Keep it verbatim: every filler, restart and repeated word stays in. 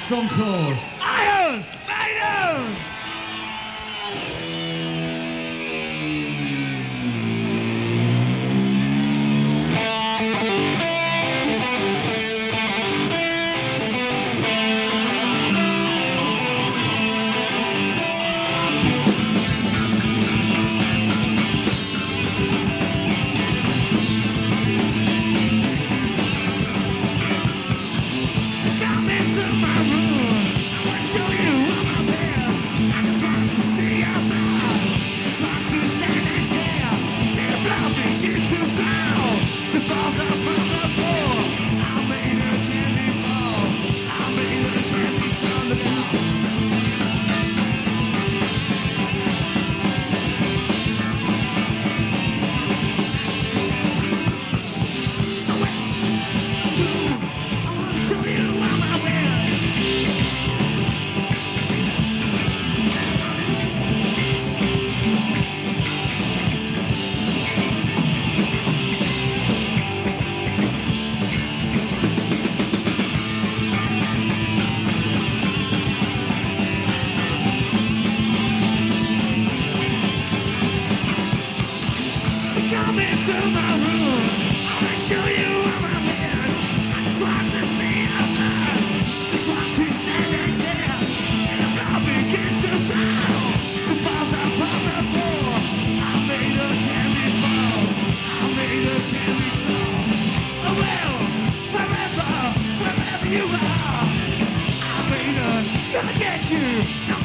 song called Iron Maiden! Come into my room, I will show you all my best. I just want to see your blood, just want to stand next here. See the blood begin to flow, so falls up from the floor. I made a candy fall, I made a candy from the ground. I want to show you all my ways. So come into my room, I will show you all my ways. I just want to see your blood, just want to stand next here. And the blood begins to flow, so falls out from the floor. I made a candy fall, I made a candy fall. Oh well, wherever, wherever you are, I made a gonna get you.